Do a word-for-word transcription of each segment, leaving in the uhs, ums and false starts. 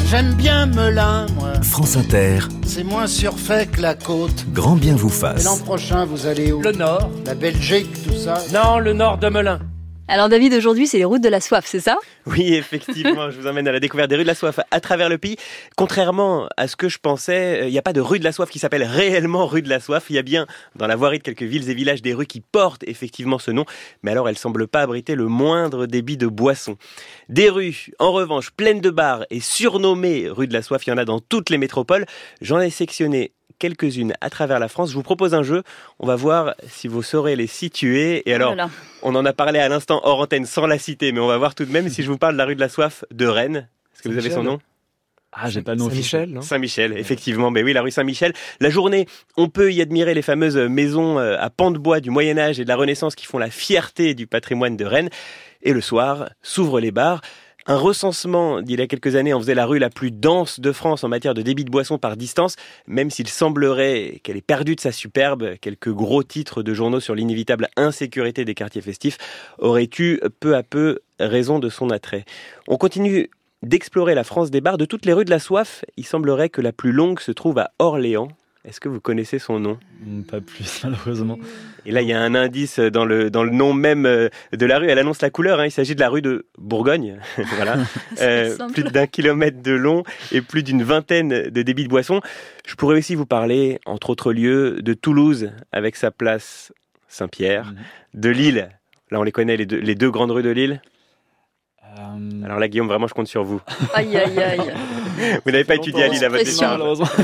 J'aime bien Melun, moi. France Inter. C'est moins surfait que la côte. Grand bien vous Et fasse. l'an prochain, vous allez où? Le nord. La Belgique, tout ça? Non, le nord de Melun. Alors David, aujourd'hui c'est les routes de la soif, c'est ça ? Oui, effectivement, je vous emmène à la découverte des rues de la soif à travers le pays. Contrairement à ce que je pensais, il n'y a pas de rue de la soif qui s'appelle réellement rue de la soif. Il y a bien dans la voirie de quelques villes et villages des rues qui portent effectivement ce nom, mais alors elles ne semblent pas abriter le moindre débit de boisson. Des rues, en revanche, pleines de bars et surnommées rue de la soif, il y en a dans toutes les métropoles. J'en ai sectionné quelques-unes à travers la France. Je vous propose un jeu. On va voir si vous saurez les situer. Et alors, Voilà. On en a parlé à l'instant hors antenne sans la citer, mais on va voir tout de même si je vous parle de la rue de la soif de Rennes. Est-ce que vous avez son nom ? Ah, j'ai pas le nom Saint-Michel, non ? Saint-Michel, effectivement. Mais oui, la rue Saint-Michel. La journée, on peut y admirer les fameuses maisons à pans de bois du Moyen-Âge et de la Renaissance qui font la fierté du patrimoine de Rennes. Et le soir, s'ouvrent les bars. Un recensement d'il y a quelques années en faisait la rue la plus dense de France en matière de débit de boissons par distance, même s'il semblerait qu'elle ait perdu de sa superbe. Quelques gros titres de journaux sur l'inévitable insécurité des quartiers festifs auraient eu peu à peu raison de son attrait. On continue d'explorer la France des bars. De toutes les rues de la soif, il semblerait que la plus longue se trouve à Orléans. Est-ce que vous connaissez son nom ? Pas plus, malheureusement. Et là, il y a un indice dans le, dans le nom même de la rue. Elle annonce la couleur. Hein. Il s'agit de la rue de Bourgogne. Voilà. euh, plus d'un kilomètre de long et plus d'une vingtaine de débits de boissons. Je pourrais aussi vous parler, entre autres lieux, de Toulouse, avec sa place Saint-Pierre, mmh. de Lille. Là, on les connaît, les deux, les deux grandes rues de Lille. Euh... Alors là, Guillaume, vraiment, je compte sur vous. Aïe, aïe, aïe. Vous n'avez pas étudié à Lille à votre décharge.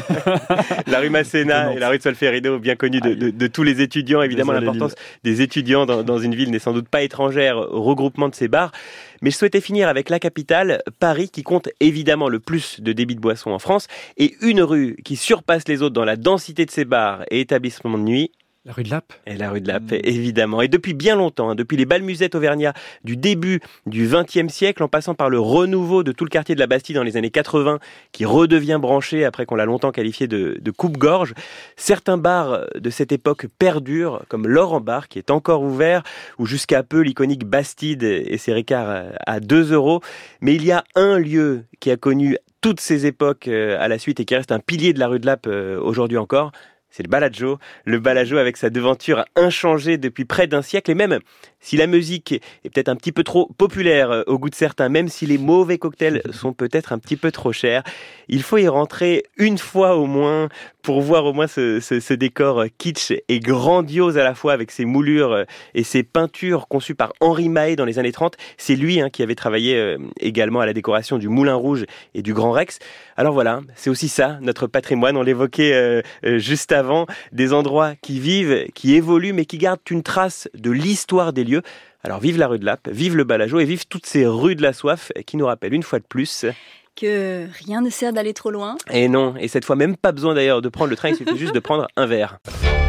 La rue Masséna et la rue de Solferino, bien connues de, de, de tous les étudiants. Évidemment, Désolé, l'importance Lille. Des étudiants dans, dans une ville n'est sans doute pas étrangère au regroupement de ces bars. Mais je souhaitais finir avec la capitale, Paris, qui compte évidemment le plus de débits de boissons en France. Et une rue qui surpasse les autres dans la densité de ses bars et établissements de nuit. La rue de Lappe. Et la rue de Lappe, mmh. évidemment. Et depuis bien longtemps, hein, depuis les bals musettes auvergnats du début du vingtième siècle, en passant par le renouveau de tout le quartier de la Bastille dans les années quatre-vingts, qui redevient branché après qu'on l'a longtemps qualifié de, de coupe-gorge, certains bars de cette époque perdurent, comme Laurent Bar, qui est encore ouvert, ou jusqu'à peu l'iconique Bastide et ses ricards à deux euros. Mais il y a un lieu qui a connu toutes ces époques à la suite et qui reste un pilier de la rue de Lappe aujourd'hui encore. C'est le Bellagio, le Bellagio avec sa devanture inchangée depuis près d'un siècle. Et même si la musique est peut-être un petit peu trop populaire au goût de certains, même si les mauvais cocktails sont peut-être un petit peu trop chers, il faut y rentrer une fois au moins pour voir au moins ce, ce, ce décor kitsch et grandiose à la fois avec ses moulures et ses peintures conçues par Henri Mahé dans les années trente. C'est lui hein, qui avait travaillé euh, également à la décoration du Moulin Rouge et du Grand Rex. Alors voilà, c'est aussi ça, notre patrimoine. On l'évoquait euh, euh, juste avant, des endroits qui vivent, qui évoluent, mais qui gardent une trace de l'histoire des lieux. Alors vive la rue de Lappe, vive le Bellagio et vive toutes ces rues de la soif qui nous rappellent une fois de plus... que rien ne sert d'aller trop loin. Et non, et cette fois même pas besoin d'ailleurs de prendre le train, il suffit juste de prendre un verre.